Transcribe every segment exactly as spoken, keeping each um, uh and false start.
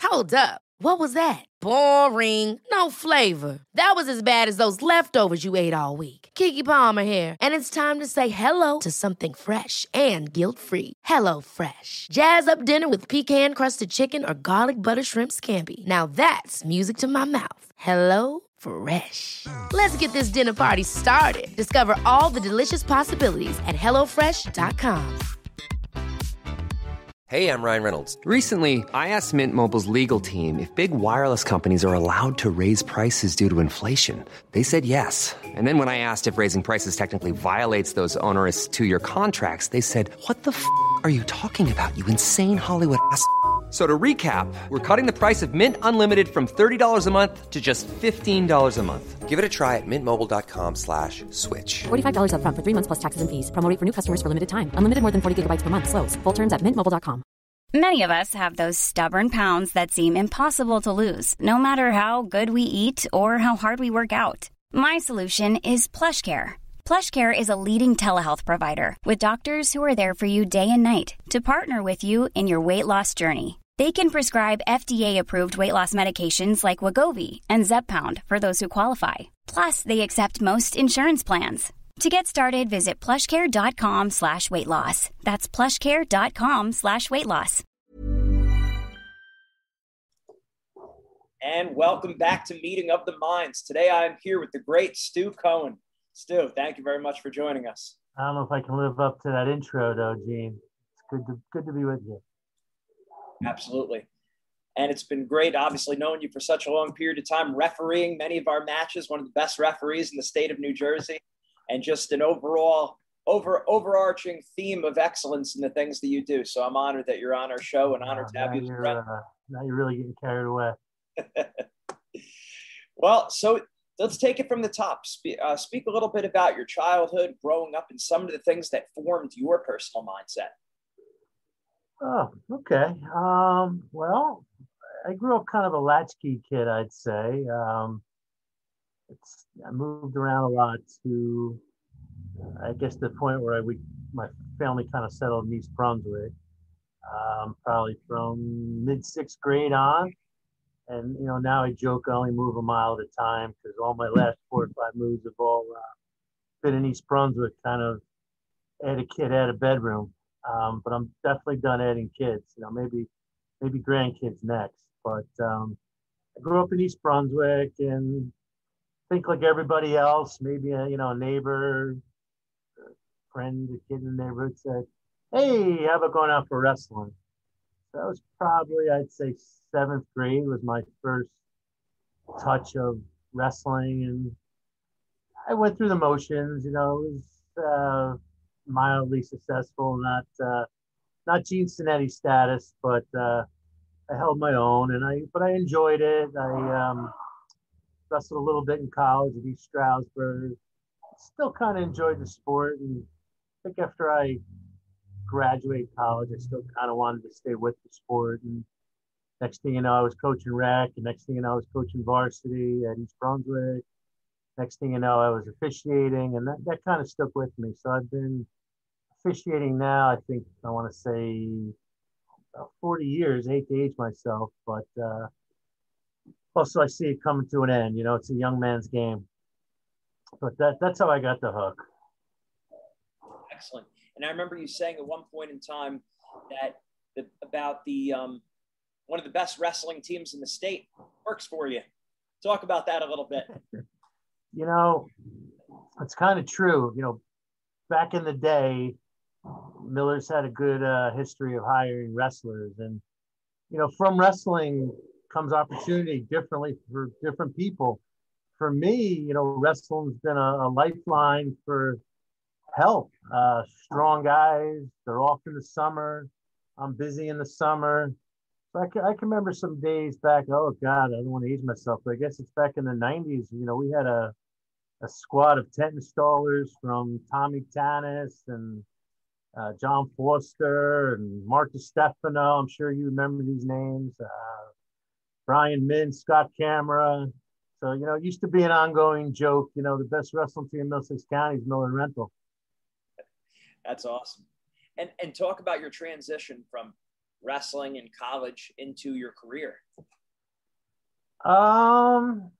Hold up. What was that? Boring. No flavor. That was as bad as those leftovers you ate all week. Keke Palmer here, and it's time to say hello to something fresh and guilt-free. Hello Fresh. Jazz up dinner with pecan-crusted chicken or garlic butter shrimp scampi. Now that's music to my mouth. Hello Fresh. Let's get this dinner party started. Discover all the delicious possibilities at hello fresh dot com. Hey, I'm Ryan Reynolds. Recently, I asked Mint Mobile's legal team if big wireless companies are allowed to raise prices due to inflation. They said yes. And then when I asked if raising prices technically violates those onerous two-year contracts, they said, what the f*** are you talking about, you insane Hollywood ass f- So to recap, we're cutting the price of Mint Unlimited from thirty dollars a month to just fifteen dollars a month. Give it a try at mintmobile.com slash switch. forty-five dollars up front for three months plus taxes and fees. Promo rate for new customers for limited time. Unlimited more than forty gigabytes per month. Slows full terms at mint mobile dot com. Many of us have those stubborn pounds that seem impossible to lose, no matter how good we eat or how hard we work out. My solution is PlushCare. PlushCare is a leading telehealth provider with doctors who are there for you day and night to partner with you in your weight loss journey. They can prescribe F D A-approved weight loss medications like Wegovy and Zepbound for those who qualify. Plus, they accept most insurance plans. To get started, visit plushcare.com slash weight loss. That's plushcare.com slash weight loss. And welcome back to Meeting of the Minds. Today I am here with the great Stu Cohen. Stu, thank you very much for joining us. I don't know if I can live up to that intro though, Gene. It's good to good to be with you. Absolutely. And it's been great, obviously, knowing you for such a long period of time, refereeing many of our matches, one of the best referees in the state of New Jersey, and just an overall over overarching theme of excellence in the things that you do. So I'm honored that you're on our show and honored uh, to have you as a friend. Uh, now you're really getting carried away. Well, so let's take it from the top. Spe- uh, speak a little bit about your childhood, growing up, and some of the things that formed your personal mindset. Oh, okay. Um, well, I grew up kind of a latchkey kid, I'd say. Um, it's, I moved around a lot to, I guess, the point where I, we, my family kind of settled in East Brunswick, um, probably from mid sixth grade on. And, you know, now I joke I only move a mile at a time because all my last four or five moves have all uh, been in East Brunswick, kind of add a kid, add a bedroom. Um, but I'm definitely done adding kids, you know, maybe, maybe grandkids next. But um, I grew up in East Brunswick and think like everybody else, maybe a, you know, a neighbor, a friend, a kid in the neighborhood said, hey, how about going out for wrestling? That was probably, I'd say, seventh grade was my first touch of wrestling. And I went through the motions, you know, it was uh, mildly successful, not uh, not Gene Cinetti status, but uh, I held my own, and I but I enjoyed it. I um, wrestled a little bit in college at East Stroudsburg. Still kind of enjoyed the sport, and I think after I graduated college, I still kind of wanted to stay with the sport. And next thing you know, I was coaching rec, and next thing you know, I was coaching varsity at East Brunswick. Next thing you know, I was officiating, and that, that kind of stuck with me. So I've been officiating now, I think I want to say about forty years. I hate to age myself, but uh, also I see it coming to an end. You know, it's a young man's game. But that that's how I got the hook. Excellent. And I remember you saying at one point in time that the, about the um, one of the best wrestling teams in the state works for you. Talk about that a little bit. You know, it's kind of true. You know, back in the day, Miller's had a good uh, history of hiring wrestlers. And, you know, from wrestling comes opportunity differently for different people. For me, you know, wrestling's been a, a lifeline for help. Uh, strong guys, they're off in the summer. I'm busy in the summer. So I can, I can remember some days back, oh, God, I don't want to age myself, but I guess it's back in the nineties. You know, we had a, a squad of tent installers from Tommy Tanis and uh, John Foster and Mark DiStefano. I'm sure you remember these names. Uh, Brian Min, Scott Camera. So, you know, it used to be an ongoing joke. You know, the best wrestling team in Middlesex County is Miller Rental. That's awesome. And and talk about your transition from wrestling in college into your career? Um,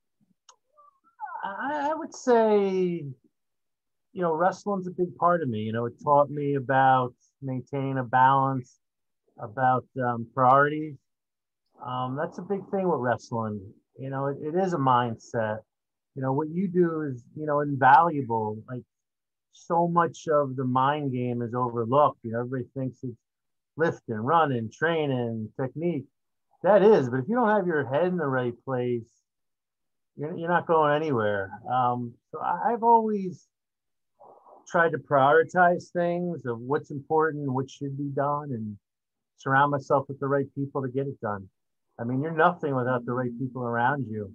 I, I would say, you know, wrestling's a big part of me. You know, it taught me about maintaining a balance, about um, priorities. Um, that's a big thing with wrestling. You know, it, it is a mindset. You know, what you do is, you know, invaluable. Like, so much of the mind game is overlooked. You know, everybody thinks it's lifting, running, training, technique. That is, but if you don't have your head in the right place, you're, you're not going anywhere. Um, so I, I've always tried to prioritize things of what's important, what should be done, and surround myself with the right people to get it done. I mean, you're nothing without the right people around you.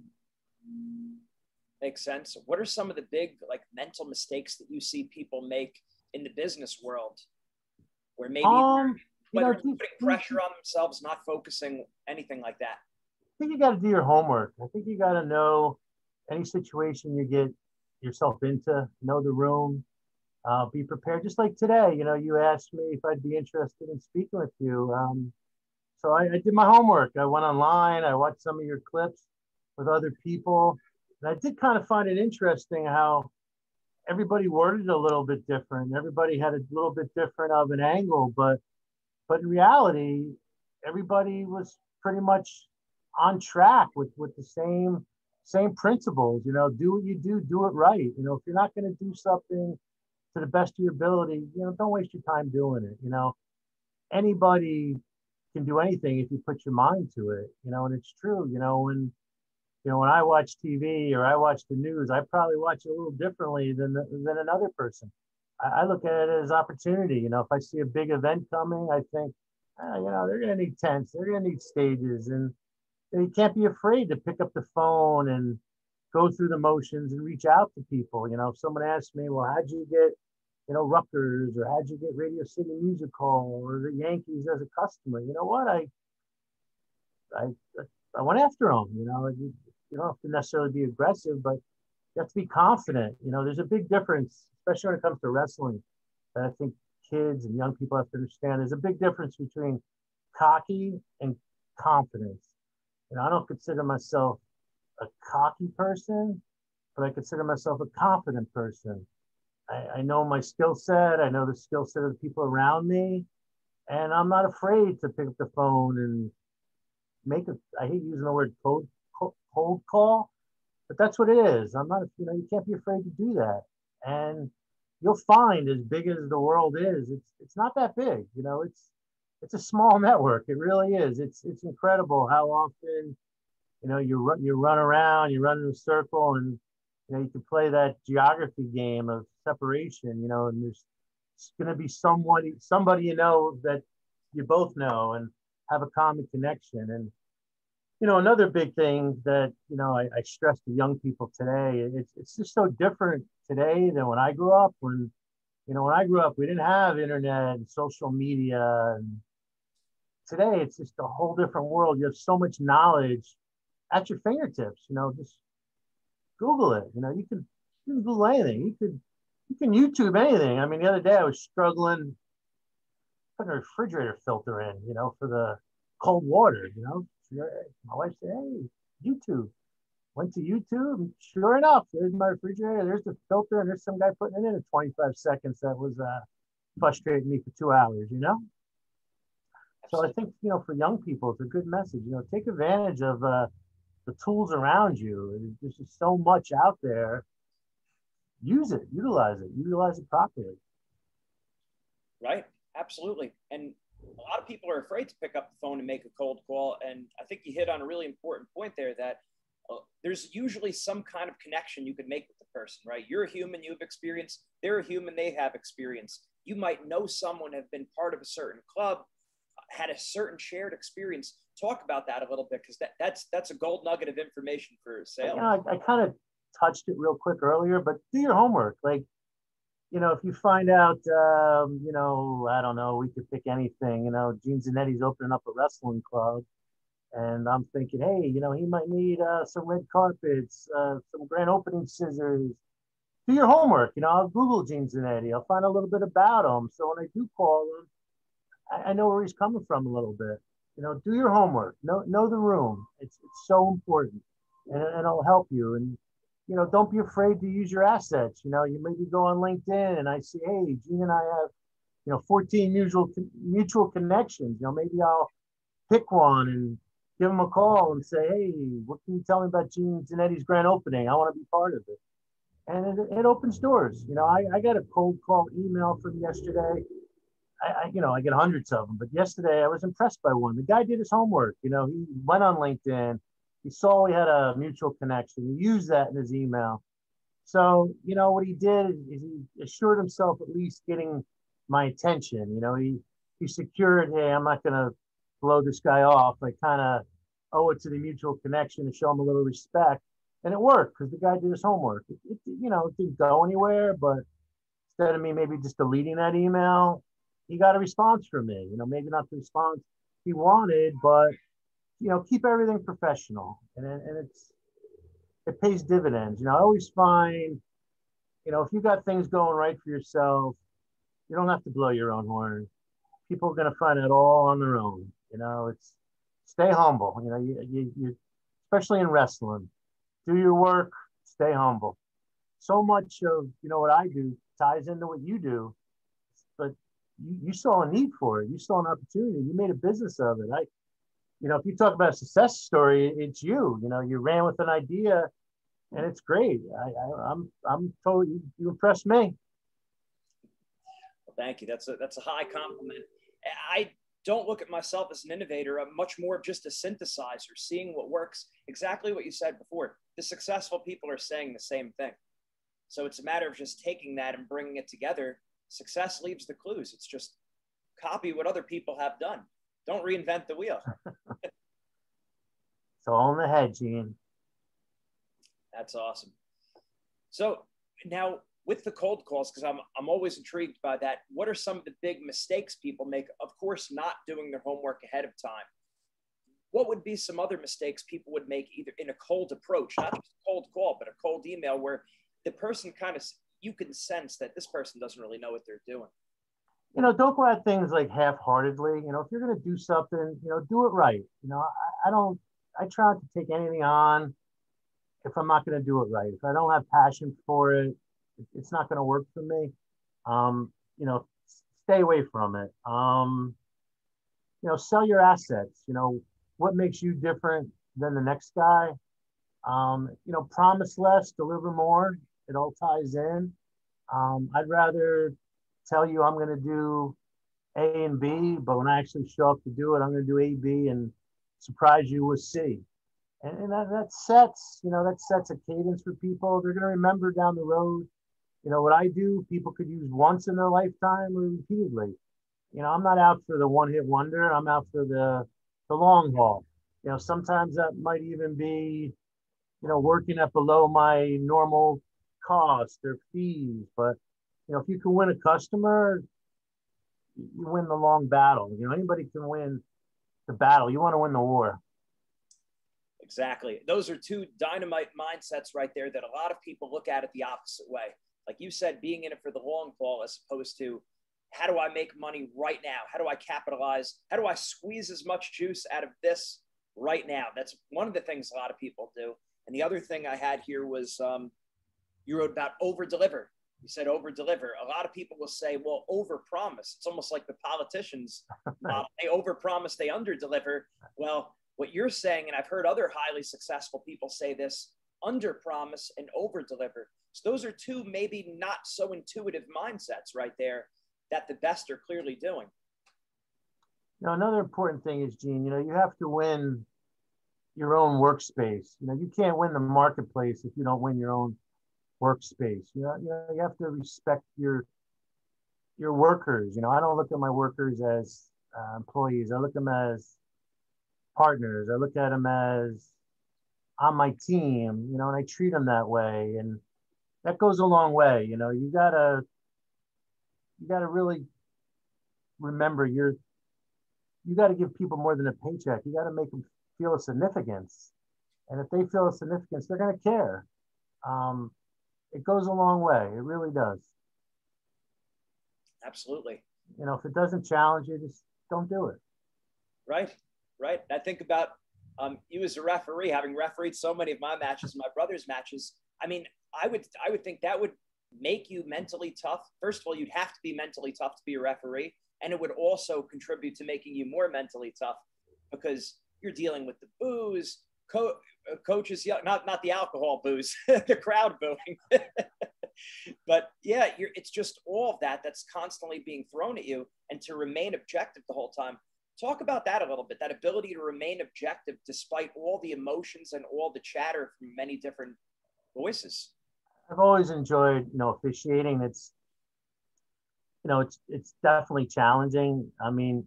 Makes sense. What are some of the big, like, mental mistakes that you see people make in the business world, where maybe um, whether you know, it's putting pressure on themselves, not focusing, anything like that? I think you got to do your homework. I think you got to know any situation you get yourself into, know the room, uh, be prepared. Just like today, you know, you asked me if I'd be interested in speaking with you. Um, so I, I did my homework. I went online. I watched some of your clips with other people. And I did kind of find it interesting how everybody worded it a little bit different. Everybody had a little bit different of an angle, but but in reality, everybody was pretty much on track with, with the same same principles. You know, do what you do, do it right. You know, if you're not going to do something to the best of your ability, you know, don't waste your time doing it. You know, anybody can do anything if you put your mind to it. You know, and it's true. You know, when you know when I watch T V or I watch the news, I probably watch it a little differently than than another person. I, I look at it as opportunity. You know, if I see a big event coming, I think, ah, you know, they're going to need tents, they're going to need stages, and you can't be afraid to pick up the phone and go through the motions and reach out to people. You know, if someone asks me, well, how'd you get, you know, Rutgers, or how'd you get Radio City Music Hall or the Yankees as a customer? You know what? I, I, I went after them. You know, you, you don't have to necessarily be aggressive, but you have to be confident. You know, there's a big difference, especially when it comes to wrestling, that I think kids and young people have to understand. There's a big difference between cocky and confidence. You know, I don't consider myself a cocky person, but I consider myself a confident person. I, I know my skill set. I know the skill set of the people around me, and I'm not afraid to pick up the phone and make a, I hate using the word cold, cold call, but that's what it is. I'm not, you know, you can't be afraid to do that. And you'll find, as big as the world is, it's it's not that big. You know, it's it's a small network. It really is. It's it's incredible how often, you know, you run you run around, you run in a circle, and you know you can play that geography game of separation. You know, and there's going to be somebody somebody you know that you both know and have a common connection. And you know, another big thing that you know I, I stress to young people today, it's it's just so different today than when I grew up. When you know when I grew up, we didn't have internet and social media, and today it's just a whole different world. You have so much knowledge at your fingertips. You know, just Google it. You know, you can you can Google anything. You could you can YouTube anything. I mean, the other day I was struggling putting a refrigerator filter in, you know, for the cold water. You know, my wife said, "Hey, YouTube." Went to YouTube. Sure enough, there's my refrigerator. There's the filter, and there's some guy putting it in in twenty-five seconds. That was uh, frustrating me for two hours. You know. So I think, you know, for young people, it's a good message. You know, take advantage of uh, the tools around you. There's just so much out there. Use it, utilize it, utilize it properly. Right, absolutely. And a lot of people are afraid to pick up the phone and make a cold call. And I think you hit on a really important point there, that uh, there's usually some kind of connection you can make with the person, right? You're a human, you have experience. They're a human, they have experience. You might know someone, have been part of a certain club, had a certain shared experience. Talk about that a little bit, because that, that's that's a gold nugget of information for sale. You know, I, I kind of touched it real quick earlier, but do your homework. Like, you know, if you find out, um, you know, I don't know, we could pick anything. You know, Gene Zanetti's opening up a wrestling club, and I'm thinking, hey, you know, he might need uh, some red carpets, uh, some grand opening scissors. Do your homework. You know, I'll Google Gene Zanetti. I'll find a little bit about him. So when I do call him, I, I know where he's coming from a little bit. You know, do your homework. Know know the room. It's it's so important, and, and it'll help you. And you know, don't be afraid to use your assets. You know, you maybe go on LinkedIn and I see, hey, Gene and I have, you know, fourteen mutual mutual connections. You know, maybe I'll pick one and give them a call and say, hey, what can you tell me about Gene Zanetti's grand opening? I want to be part of it. And it, it opens doors. You know, I, I got a cold call email from yesterday. I, I, you know, I get hundreds of them, but yesterday I was impressed by one. The guy did his homework. You know, he went on LinkedIn. He saw we had a mutual connection. He used that in his email. So, you know, what he did is he assured himself at least getting my attention. You know, he, he secured, hey, I'm not going to blow this guy off. I kind of owe it to the mutual connection to show him a little respect. And it worked because the guy did his homework. It, it, you know, it didn't go anywhere, but instead of me maybe just deleting that email, he got a response from me. You know, maybe not the response he wanted, but, you know, keep everything professional. And, and it's, it pays dividends. You know, I always find, you know, if you got things going right for yourself, you don't have to blow your own horn. People are going to find it all on their own. You know, it's stay humble. You know, you, you, you especially in wrestling, do your work, stay humble. So much of, you know, what I do ties into what you do, but you, you saw a need for it. You saw an opportunity. You made a business of it. I, you know, if you talk about a success story, it's you. You know, you ran with an idea, and it's great. I, I, I'm, I'm totally. You, you impressed me. Well, thank you. That's a that's a high compliment. I don't look at myself as an innovator. I'm much more of just a synthesizer, seeing what works. Exactly what you said before. The successful people are saying the same thing. So it's a matter of just taking that and bringing it together. Success leaves the clues. It's just copy what other people have done. Don't reinvent the wheel. It's all in the head, Gene. That's awesome. So now with the cold calls, because I'm I'm always intrigued by that, what are some of the big mistakes people make? Of course, not doing their homework ahead of time. What would be some other mistakes people would make either in a cold approach, not just a cold call, but a cold email where the person kind of, you can sense that this person doesn't really know what they're doing? You know, don't go at things like half-heartedly. You know, if you're going to do something, you know, do it right. You know, I, I don't, I try not to take anything on if I'm not going to do it right. If I don't have passion for it, it's not going to work for me. Um, you know, stay away from it. Um, you know, sell your assets. You know, what makes you different than the next guy? Um, you know, promise less, deliver more. It all ties in. Um, I'd rather tell you I'm going to do A and B, but when I actually show up to do it, I'm going to do A, B, and surprise you with C. And, and that, that sets, you know, that sets a cadence for people. They're going to remember down the road. You know, what I do, people could use once in their lifetime or repeatedly. You know, I'm not out for the one-hit wonder. I'm out for the the long haul. You know, sometimes that might even be, you know, working at below my normal cost or fees. But, you know, if you can win a customer, you win the long battle. You know, anybody can win the battle. You want to win the war. Exactly. Those are two dynamite mindsets right there that a lot of people look at it the opposite way. Like you said, being in it for the long haul as opposed to how do I make money right now? How do I capitalize? How do I squeeze as much juice out of this right now? That's one of the things a lot of people do. And the other thing I had here was um, you wrote about over deliver. You said over deliver. A lot of people will say, well, over promise. It's almost like the politicians. Uh, they over promise, they under deliver. Well, what you're saying, and I've heard other highly successful people say this, under promise and over deliver. So those are two maybe not so intuitive mindsets right there that the best are clearly doing. You know, another important thing is, Gene, you know, you have to win your own workspace. You know, you can't win the marketplace if you don't win your own workspace. You know, you know, you have to respect your your workers. You know, I don't look at my workers as uh, employees. I look at them as partners. I look at them as on my team, you know, and I treat them that way. And that goes a long way. You know, you gotta, you gotta really remember you're, you gotta give people more than a paycheck. You gotta make them feel a significance. And if they feel a significance, they're gonna care. Um, it goes a long way. It really does. Absolutely. You know, if it doesn't challenge you, just don't do it. Right, right. I think about um, you as a referee, having refereed so many of my matches, my brother's matches. I mean, I would, I would think that would make you mentally tough. First of all, you'd have to be mentally tough to be a referee. And it would also contribute to making you more mentally tough because you're dealing with the booze, co- uh, coaches, yell, not, not the alcohol booze, the crowd booing. But yeah, you're, it's just all of that that's constantly being thrown at you, and to remain objective the whole time. Talk about that a little bit, that ability to remain objective despite all the emotions and all the chatter from many different voices. I've always enjoyed, you know, officiating. It's, you know, it's it's definitely challenging. I mean,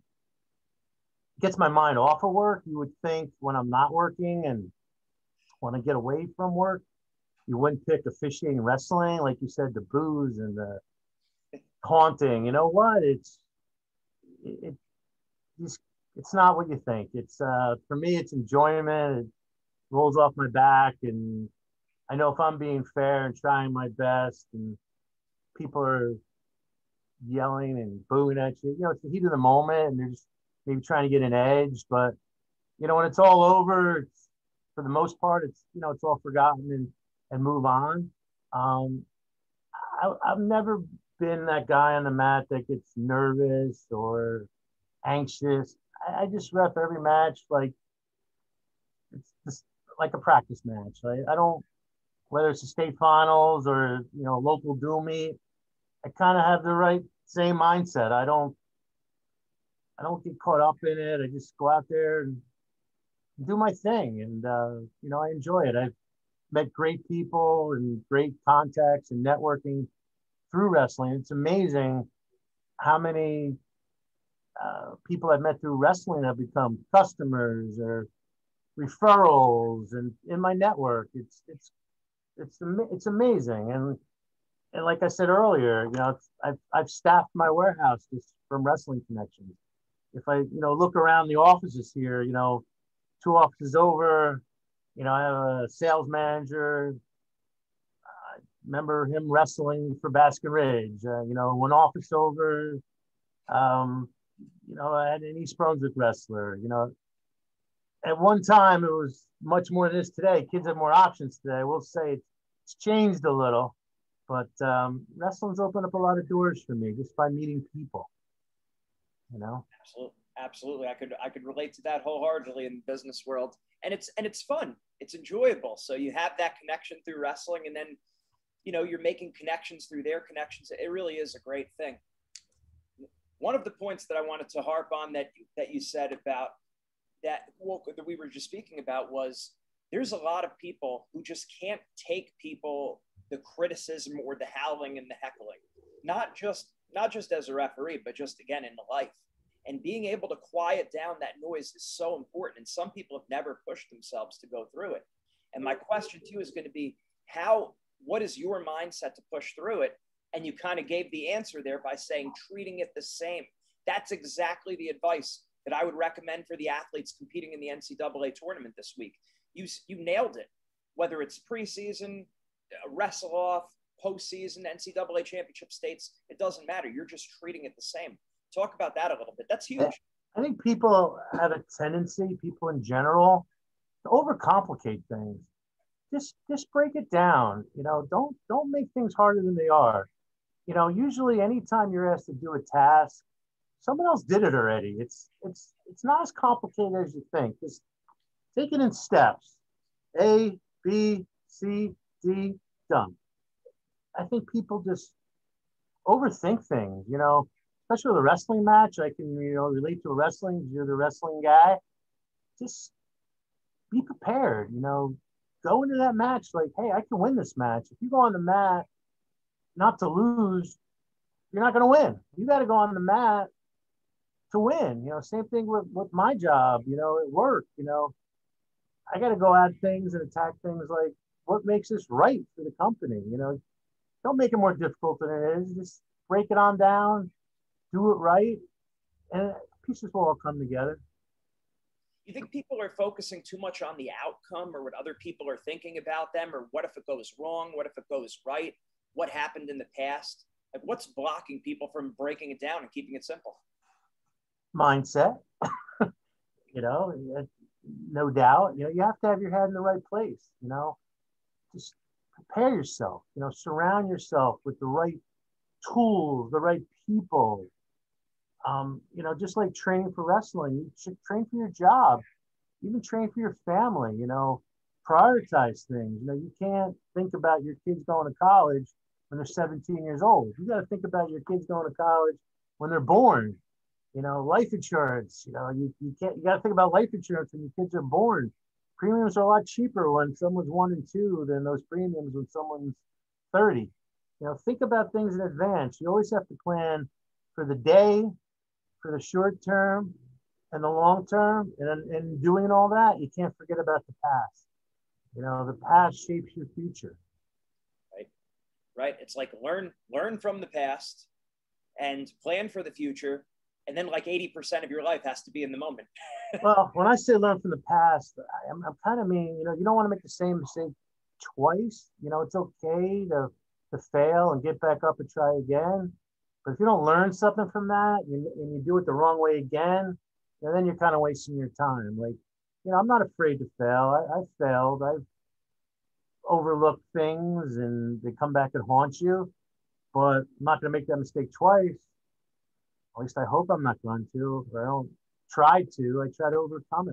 it gets my mind off of work. You would think when I'm not working and want to get away from work, you wouldn't pick officiating wrestling, like you said, the booze and the haunting. You know what? It's it, it's it's not what you think. It's uh for me, it's enjoyment. It rolls off my back, and I know if I'm being fair and trying my best, and people are yelling and booing at you, you know, it's the heat of the moment, and they're just maybe trying to get an edge. But you know, when it's all over, it's, for the most part, it's, you know, it's all forgotten and and move on. Um, I, I've never been that guy on the mat that gets nervous or anxious. I, I just ref every match like it's just like a practice match. Right? I don't, whether it's the state finals or, you know, local dual meet, I kind of have the right same mindset. I don't, I don't get caught up in it. I just go out there and do my thing, and uh, you know, I enjoy it. I've met great people and great contacts and networking through wrestling. It's amazing how many uh, people I've met through wrestling have become customers or referrals, and in my network. It's it's it's it's amazing. And and like I said earlier, you know, I've I've staffed my warehouse just from wrestling connections. If I, you know, look around the offices here, you know, two offices over, you know, I have a sales manager. I remember him wrestling for Baskin Ridge. Uh, you know, one office over. Um, you know, I had an East Brunswick wrestler. You know, at one time it was much more than this today. Kids have more options today. I will say it's changed a little, but um, wrestling's opened up a lot of doors for me just by meeting people. You know, absolutely, absolutely. I could I could relate to that wholeheartedly in the business world, and it's and it's fun. It's enjoyable. So you have that connection through wrestling, and then, you know, you're making connections through their connections. It really is a great thing. One of the points that I wanted to harp on that that you said about that, well, that we were just speaking about was there's a lot of people who just can't take people, the criticism or the howling and the heckling, not just not just as a referee, but just again in life. And being able to quiet down that noise is so important. And some people have never pushed themselves to go through it. And my question to you is going to be, how, what is your mindset to push through it? And you kind of gave the answer there by saying, treating it the same. That's exactly the advice that I would recommend for the athletes competing in the N C double A tournament this week. You, you nailed it. Whether it's preseason, wrestle off, postseason, N C double A championship states, it doesn't matter. You're just treating it the same. Talk about that a little bit. That's huge. I think people have a tendency, people in general, to overcomplicate things. Just just break it down. You know, don't don't make things harder than they are. You know, usually anytime you're asked to do a task, someone else did it already. It's it's it's not as complicated as you think. Just take it in steps. A, B, C, D, done. I think people just overthink things, you know, especially with a wrestling match. I can, you know, relate to a wrestling. You're the wrestling guy. Just be prepared, you know, go into that match like, hey, I can win this match. If you go on the mat not to lose, you're not going to win. You got to go on the mat to win. You know, same thing with, with my job, you know, at work. You know, I got to go at things and attack things like, what makes this right for the company? You know, don't make it more difficult than it is. Just break it on down, do it right, and pieces will all come together. You think people are focusing too much on the outcome or what other people are thinking about them, or what if it goes wrong? What if it goes right? What happened in the past? Like, what's blocking people from breaking it down and keeping it simple? mindset, you know, no doubt. You know, you have to have your head in the right place, you know, just prepare yourself, you know, surround yourself with the right tools, the right people. Um, you know, just like training for wrestling, you should train for your job, even train for your family, you know, prioritize things. You know, you can't think about your kids going to college when they're seventeen years old. You got to think about your kids going to college when they're born. You know, life insurance, you know, you, you can't, you got to think about life insurance when your kids are born. Premiums are a lot cheaper when someone's one and two than those premiums when someone's thirty. You know, think about things in advance. You always have to plan for the day, for the short term, and the long term. And in doing all that, you can't forget about the past. You know, the past shapes your future. Right. Right. It's like learn, learn from the past and plan for the future. And then like eighty percent of your life has to be in the moment. Well, when I say learn from the past, I'm, I'm kind of mean, you know, you don't want to make the same mistake twice. You know, it's okay to, to fail and get back up and try again. But if you don't learn something from that and, and you do it the wrong way again, you know, then you're kind of wasting your time. Like, you know, I'm not afraid to fail. I, I've failed. I've overlooked things and they come back and haunt you. But I'm not going to make that mistake twice. At least I hope I'm not going to. Or I don't try to. I try to overcome it.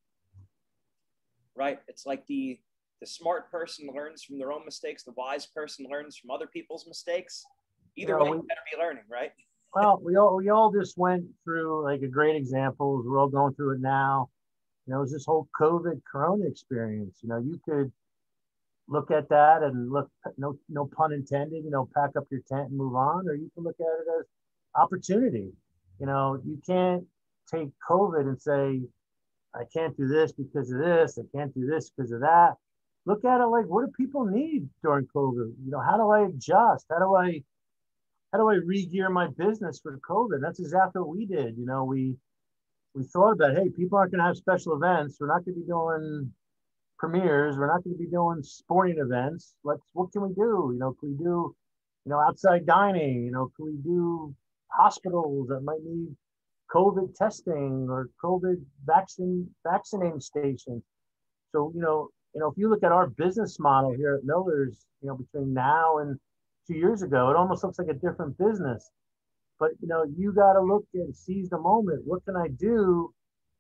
Right. It's like the the smart person learns from their own mistakes. The wise person learns from other people's mistakes. Either you know, way, we, you better be learning, right? Well, we all we all just went through like a great example. We're all going through it now. You know, it was this whole COVID Corona experience. You know, you could look at that and look, no no pun intended, you know, pack up your tent and move on, or you can look at it as opportunity. You know, you can't take COVID and say, I can't do this because of this, I can't do this because of that. Look at it like, what do people need during COVID? You know, how do I adjust? How do I how do I re-gear my business for COVID? That's exactly what we did. You know, we we thought about, hey, people aren't going to have special events. We're not going to be doing premieres. We're not going to be doing sporting events. Let's, what can we do? You know, can we do, you know, outside dining? You know, can we do hospitals that might need COVID testing or COVID vaccine vaccinating stations? So, you know, you know, if you look at our business model here at Miller's, you know, between now and two years ago, it almost looks like a different business. But, you know, you got to look and seize the moment. What can I do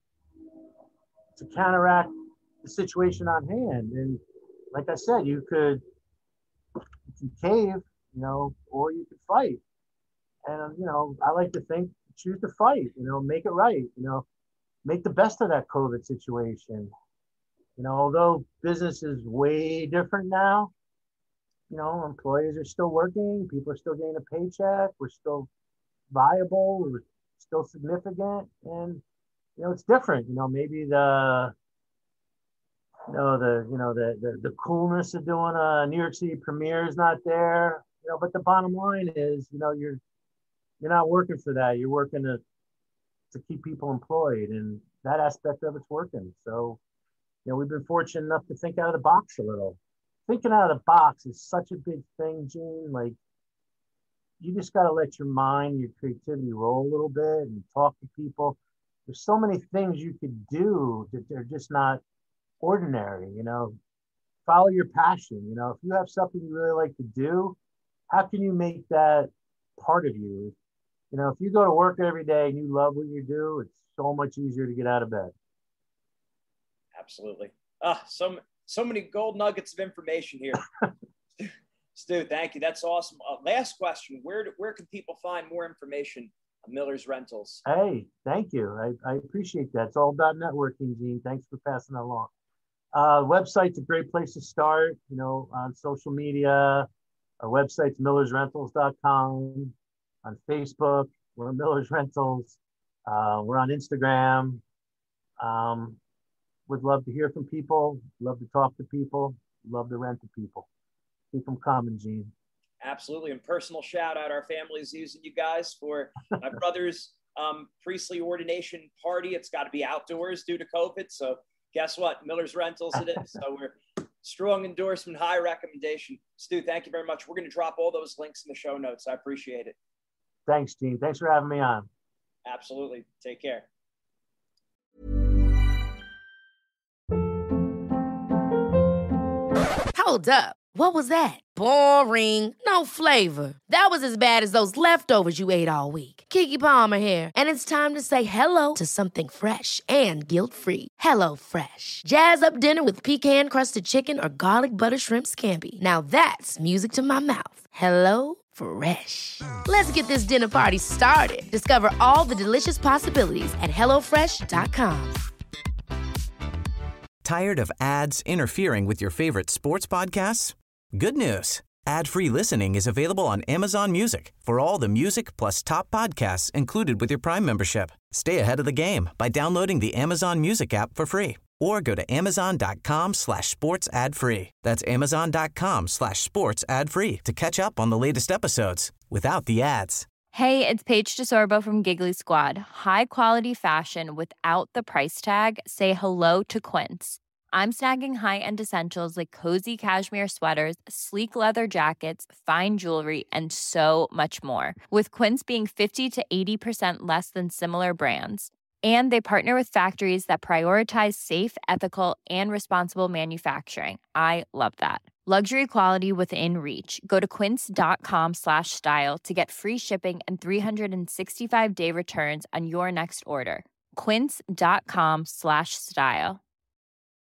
to counteract the situation on hand? And like I said, you could, you can cave, you know, or you could fight. And, you know, I like to think, choose to fight, you know, make it right, you know, make the best of that COVID situation. You know, although business is way different now, you know, employees are still working, people are still getting a paycheck, we're still viable, we're still significant, and, you know, it's different. You know, maybe the, you know, the, you know, the, the, the coolness of doing a New York City premiere is not there, you know, but the bottom line is, you know, you're, you're not working for that. You're working to, to keep people employed, and that aspect of it's working. So, you know, we've been fortunate enough to think out of the box a little. Thinking out of the box is such a big thing, Gene. Like, you just got to let your mind, your creativity roll a little bit and talk to people. There's so many things you could do that they're just not ordinary, you know. Follow your passion. You know, if you have something you really like to do, how can you make that part of you? You know, if you go to work every day and you love what you do, it's so much easier to get out of bed. Absolutely. Ah, so, so many gold nuggets of information here. Stu, thank you. That's awesome. Uh, last question. Where, do, where can people find more information on Miller's Rentals? Hey, thank you. I, I appreciate that. It's all about networking, Gene. Thanks for passing that along. Uh, website's a great place to start, you know, on social media. Our website's millers rentals dot com. On Facebook, we're Miller's Rentals. Uh, we're on Instagram. Um, would love to hear from people. Love to talk to people. Love to rent to people. Keep them coming, Gene. Absolutely. And personal shout out. Our family is using you guys for my brother's um, priestly ordination party. It's got to be outdoors due to COVID. So guess what? Miller's Rentals it is. So we're strong endorsement, high recommendation. Stu, thank you very much. We're going to drop all those links in the show notes. I appreciate it. Thanks, Gene. Thanks for having me on. Absolutely. Take care. Hold up. What was that? Boring. No flavor. That was as bad as those leftovers you ate all week. Keke Palmer here, and it's time to say hello to something fresh and guilt-free. Hello Fresh. Jazz up dinner with pecan-crusted chicken or garlic butter shrimp scampi. Now that's music to my mouth. Hello Fresh. Let's get this dinner party started. Discover all the delicious possibilities at hello fresh dot com. Tired of ads interfering with your favorite sports podcasts? Good news. Ad-free listening is available on Amazon Music for all the music plus top podcasts included with your Prime membership. Stay ahead of the game by downloading the Amazon Music app for free or go to amazon.com slash sports ad free. That's amazon.com slash sports ad free to catch up on the latest episodes without the ads. Hey, it's Paige DeSorbo from Giggly Squad. High quality fashion without the price tag. Say hello to Quince. I'm snagging high-end essentials like cozy cashmere sweaters, sleek leather jackets, fine jewelry, and so much more. With Quince being fifty to eighty percent less than similar brands. And they partner with factories that prioritize safe, ethical, and responsible manufacturing. I love that. Luxury quality within reach. Go to quince.com slash style to get free shipping and three sixty-five day returns on your next order. Quince.com slash style.